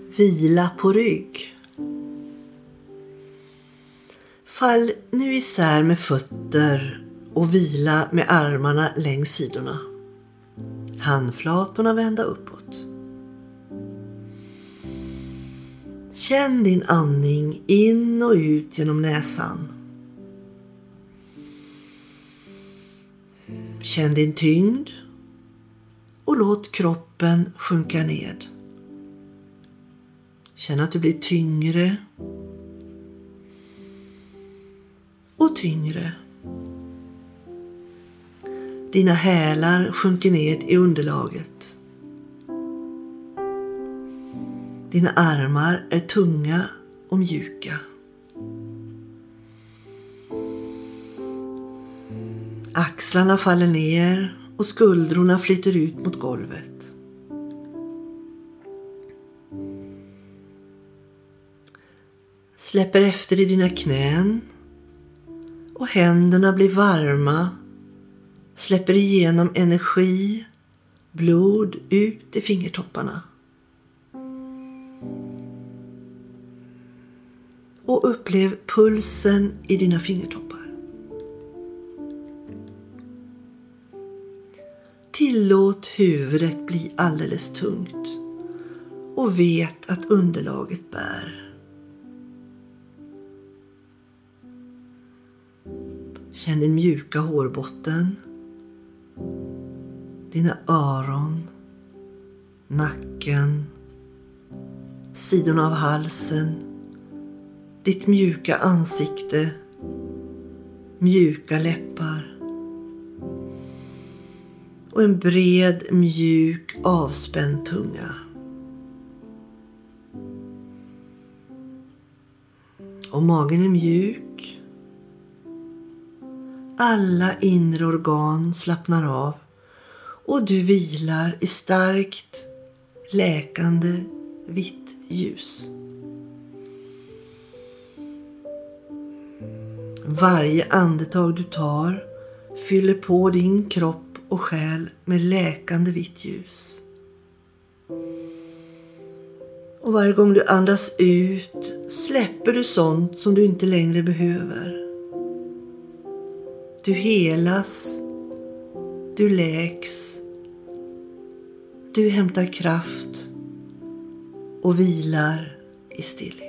Vila på rygg. Fall nu isär med fötter och vila med armarna längs sidorna. Handflatorna vända uppåt. Känn din andning in och ut genom näsan. Känn din tyngd och låt kroppen sjunka ned. Känn att du blir tyngre och tyngre. Dina hälar sjunker ned i underlaget. Dina armar är tunga och mjuka. Axlarna faller ner och skuldrorna flyter ut mot golvet. Släpper efter i dina knän och händerna blir varma. Släpper igenom energi, blod ut i fingertopparna. Och upplev pulsen i dina fingertoppar. Tillåt huvudet bli alldeles tungt och vet att underlaget bär. Känn din mjuka hårbotten, dina öron, nacken, sidorna av halsen, ditt mjuka ansikte, mjuka läppar och en bred, mjuk, avspänd tunga. Och magen är mjuk. Alla inre organ slappnar av och du vilar i starkt, läkande, vitt ljus. Varje andetag du tar fyller på din kropp och själ med läkande vitt ljus. Och varje gång du andas ut släpper du sånt som du inte längre behöver. Du helas, du läks, du hämtar kraft och vilar i stillhet.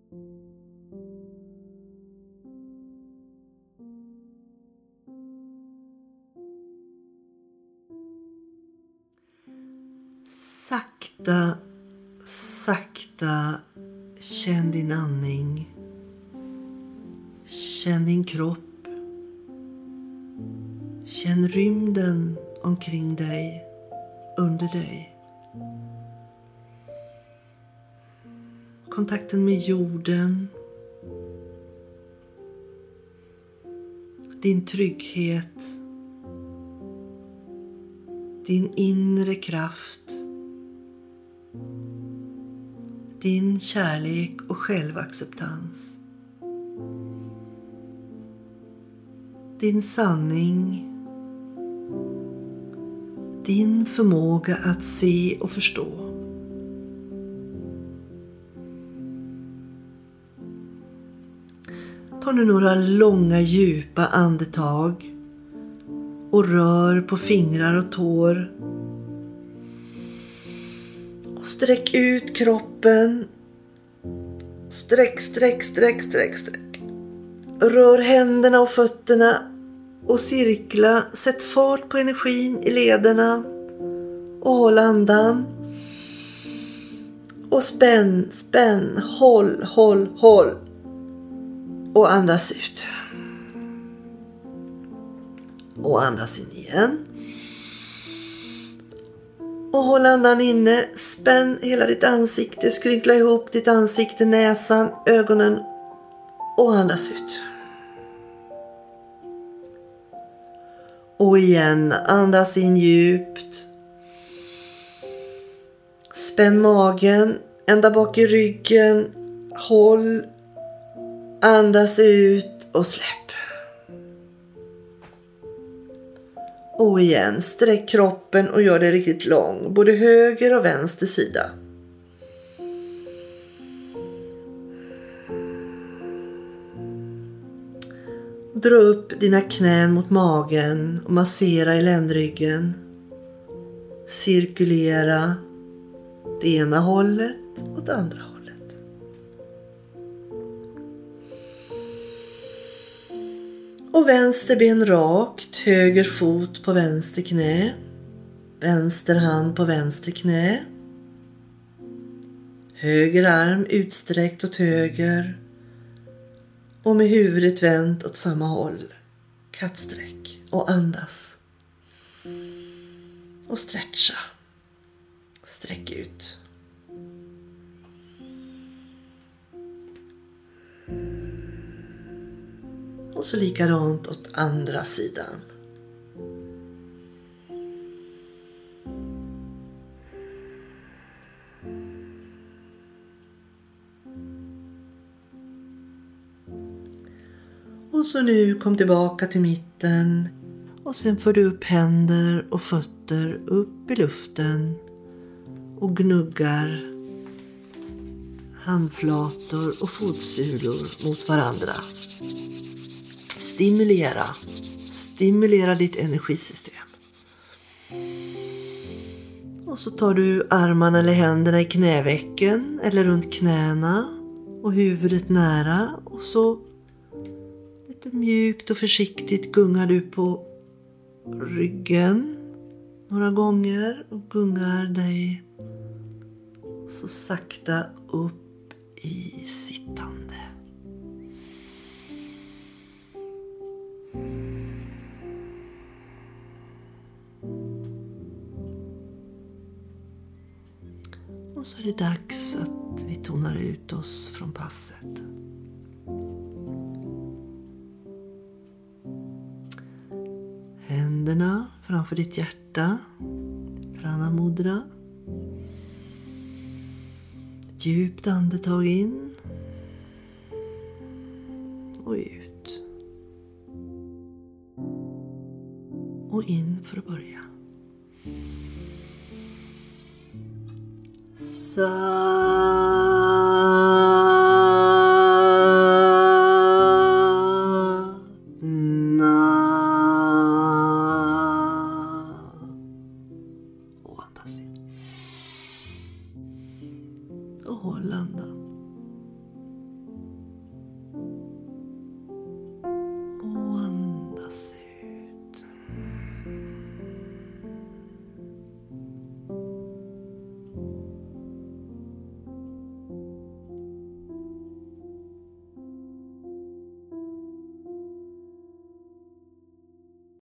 Sakta känn din andning. Känn din kropp. Känn rymden omkring dig, under dig. Kontakten med jorden. Din trygghet. Din inre kraft. Din kärlek och självacceptans. Din sanning. Din förmåga att se och förstå. Ta nu några långa djupa andetag och rör på fingrar och tår. Och sträck ut kroppen. Sträck. Rör händerna och fötterna och cirkla. Sätt fart på energin i lederna och håll andan. Och spänn, håll. Och andas ut. Och andas in igen. Och håll andan inne. Spänn hela ditt ansikte. Skrynkla ihop ditt ansikte, näsan, ögonen. Och andas ut. Och igen, andas in djupt. Spänn magen, ända bak i ryggen. Håll. Andas ut och släpp. Och igen, sträck kroppen och gör det riktigt lång. Både höger och vänster sida. Dra upp dina knän mot magen och massera i ländryggen. Cirkulera det ena hållet och det andra hållet. Och vänster ben rakt, höger fot på vänster knä. Vänster hand på vänster knä. Höger arm utsträckt åt höger. Och med huvudet vänt åt samma håll. Kattsträck och andas. Och stretcha. Sträck ut. Och så likadant åt andra sidan. Och så nu kom tillbaka till mitten. Och sen för du upp händer och fötter upp i luften. Och gnuggar handflator och fotsulor mot varandra. Stimulera ditt energisystem. Och så tar du armarna eller händerna i knävecken eller runt knäna och huvudet nära. Och så lite mjukt och försiktigt gungar du på ryggen några gånger och gungar dig så sakta upp i sittande. Och så är det dags att vi tonar ut oss från passet. Händerna framför ditt hjärta, Prana Mudra. Djupt andetag in och ut. Och in för att börja. Sa